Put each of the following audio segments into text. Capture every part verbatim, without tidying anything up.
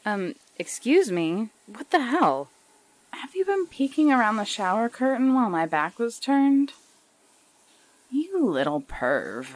Um, excuse me? What the hell? Have you been peeking around the shower curtain while my back was turned? You little perv.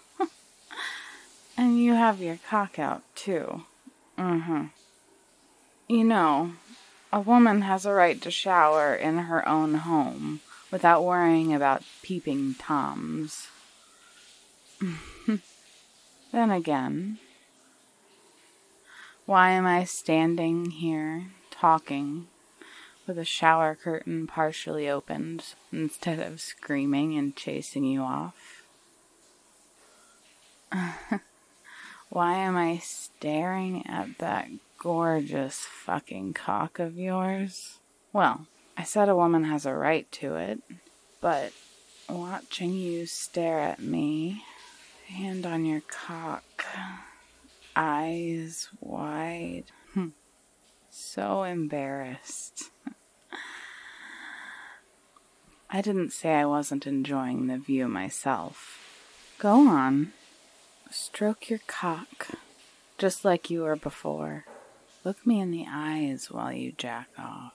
And you have your cock out, too. Mm-hmm. You know, a woman has a right to shower in her own home without worrying about peeping toms. Then again, why am I standing here talking with a shower curtain partially opened instead of screaming and chasing you off? Why am I staring at that gorgeous fucking cock of yours? Well, I said a woman has a right to it, but watching you stare at me, hand on your cock, eyes wide, so embarrassed. I didn't say I wasn't enjoying the view myself. Go on. Stroke your cock, just like you were before. Look me in the eyes while you jack off.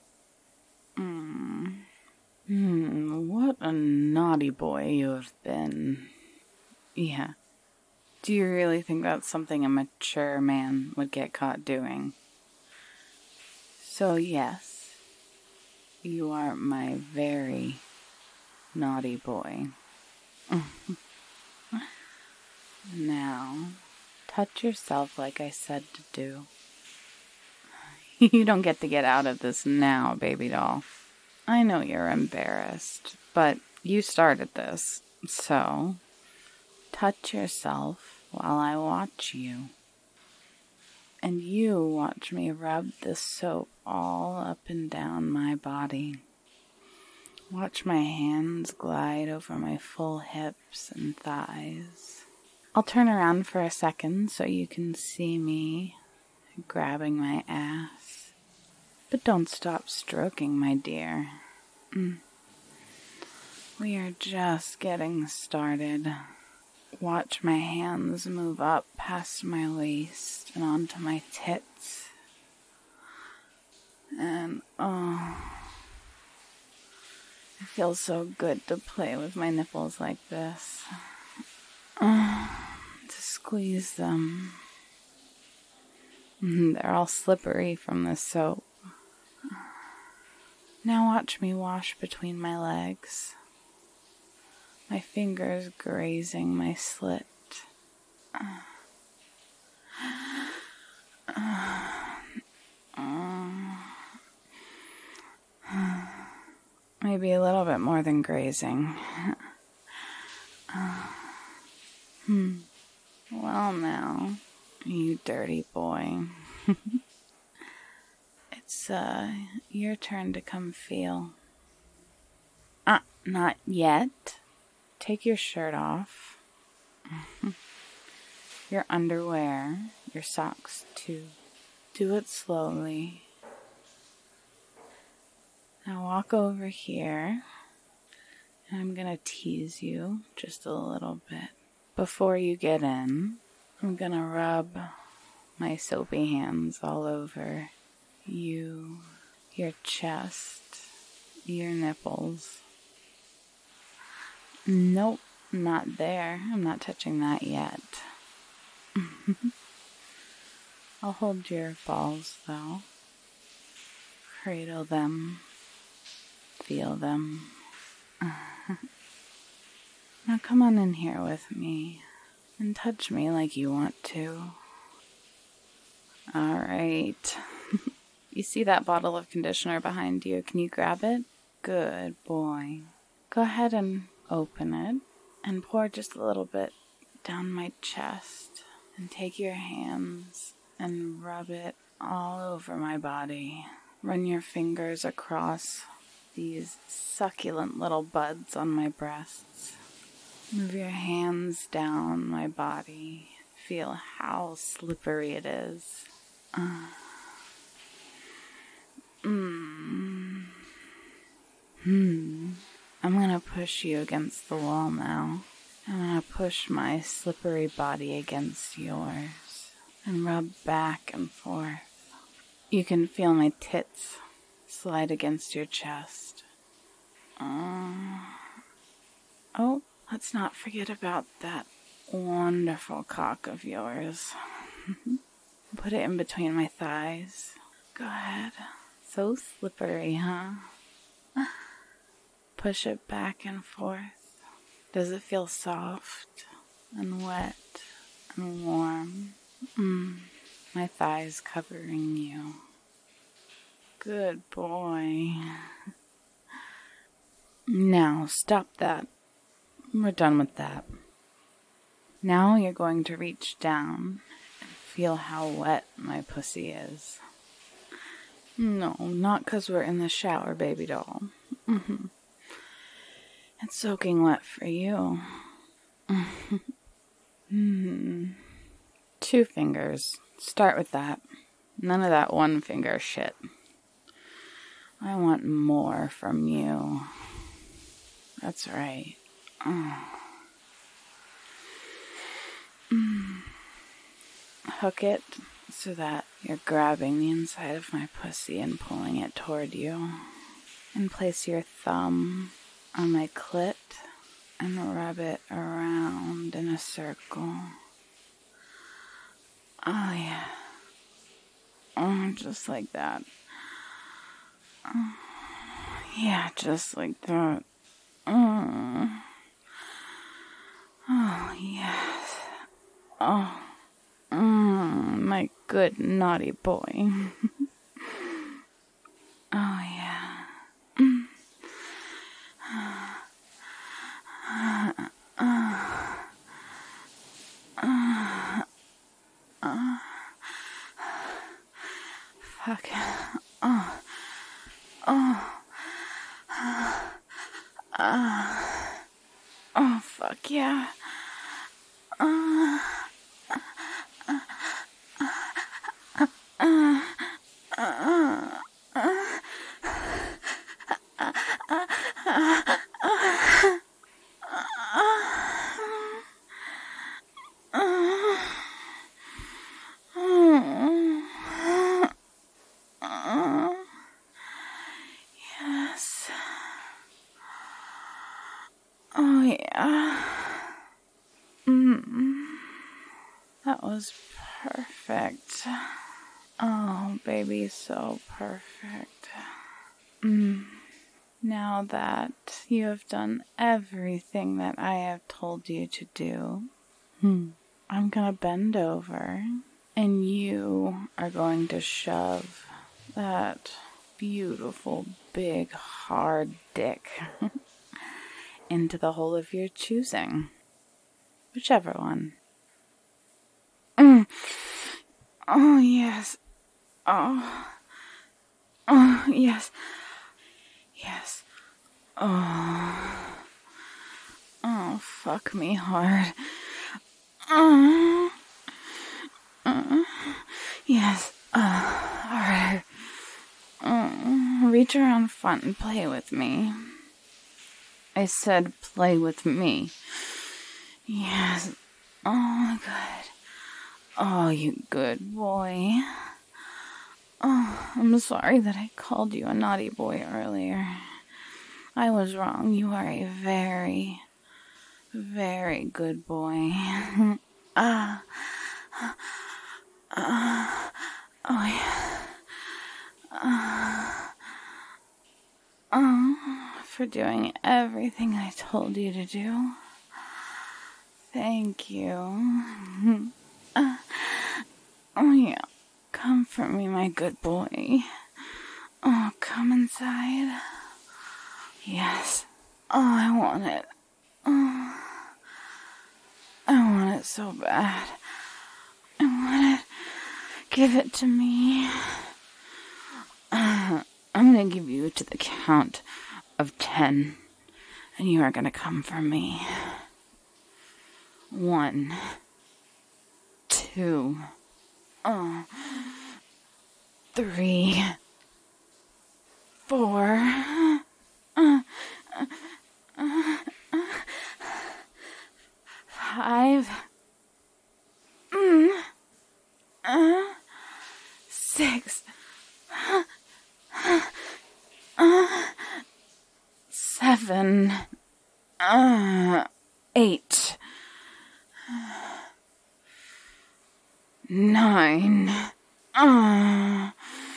Hmm. Hmm, what a naughty boy you have been. Yeah. Do you really think that's something a mature man would get caught doing? So yes, you are my very naughty boy. Now, touch yourself like I said to do. You don't get to get out of this now, baby doll. I know you're embarrassed, but you started this, so touch yourself while I watch you. And you watch me rub the soap all up and down my body. Watch my hands glide over my full hips and thighs. I'll turn around for a second so you can see me grabbing my ass. But don't stop stroking, my dear. Mm. We are just getting started. Watch my hands move up past my waist and onto my tits. And, oh, it feels so good to play with my nipples like this. Uh, to squeeze them. They're all slippery from the soap. Now watch me wash between my legs. My fingers grazing my slit. Uh, uh, maybe a little bit more than grazing. Uh, hmm. Well now, you dirty boy. It's, uh, your turn to come feel. Ah, not yet. Take your shirt off. Your underwear, your socks too. Do it slowly. Now walk over here. And I'm gonna tease you just a little bit. Before you get in, I'm gonna rub my soapy hands all over you, your chest, your nipples. Nope, not there. I'm not touching that yet. I'll hold your balls, though. Cradle them. Feel them. Now come on in here with me and touch me like you want to. All right. You see that bottle of conditioner behind you? Can you grab it? Good boy. Go ahead and open it and pour just a little bit down my chest and take your hands and rub it all over my body. Run your fingers across these succulent little buds on my breasts. Move your hands down my body. Feel how slippery it is. Uh. Mm. Hmm. I'm gonna push you against the wall now. I'm gonna push my slippery body against yours and rub back and forth. You can feel my tits slide against your chest. Uh, oh, let's not forget about that wonderful cock of yours. Put it in between my thighs. Go ahead. So slippery, huh? Push it back and forth. Does it feel soft and wet and warm? Mm. My thighs covering you. Good boy. Now, stop that. We're done with that. Now you're going to reach down and feel how wet my pussy is. No, not because we're in the shower, baby doll. Mm-hmm. It's soaking wet for you. Mm-hmm. Two fingers. Start with that. None of that one finger shit. I want more from you. That's right. Oh. Mm. Hook it so that you're grabbing the inside of my pussy and pulling it toward you. And place your thumb on my clit and rub it around in a circle. Oh, yeah. Oh, just like that. Oh, yeah, just like that. Oh, oh yes. Oh, mm, my good naughty boy. Oh, yeah. Mm. Uh, uh, uh, uh, fuck. Oh. Oh. Uh, oh, fuck yeah. Uh, uh, uh, uh, uh, uh, yes. Oh, yeah. Mm. That was perfect. Oh, baby, so perfect. Mm. Now that you have done everything that I have told you to do, hmm, I'm gonna bend over and you are going to shove that beautiful, big, hard dick into the hole of your choosing. Whichever one. Mm. Oh, yes. Oh. Oh, yes. Yes. Oh. Oh, fuck me hard. Oh. Uh. Yes. Uh. Alright. Oh. Reach around front and play with me. I said play with me. Yes. Oh, good. Oh, you good boy. Oh, I'm sorry that I called you a naughty boy earlier. I was wrong. You are a very, very good boy. Ah. uh, uh, oh, yeah. Uh, oh, for doing everything I told you to do. Thank you. Uh, oh, yeah. Comfort me, my good boy. Oh, come inside. Yes. Oh, I want it. Oh, I want it so bad. I want it. Give it to me. Uh, I'm gonna give you to the count of ten, and you are gonna come for me. One. Two. Oh. Three. Four. Uh, uh, uh, uh, five. Mm, uh, six. Uh, seven. Uh, eight. Nine. Uh,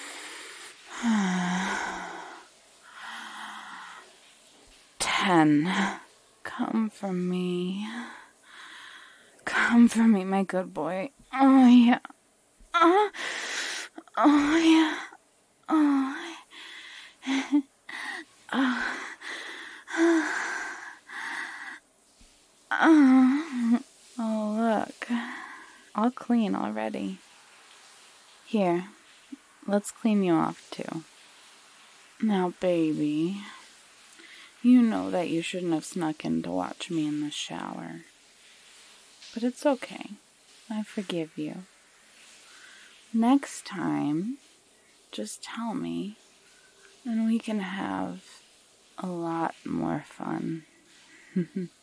ten. Come for me. Come for me, my good boy. Oh, yeah. Oh, oh yeah. Oh. Oh. Oh. Oh, look. All clean already. Here, let's clean you off too. Now, baby, you know that you shouldn't have snuck in to watch me in the shower. But it's okay. I forgive you. Next time, just tell me, and we can have a lot more fun.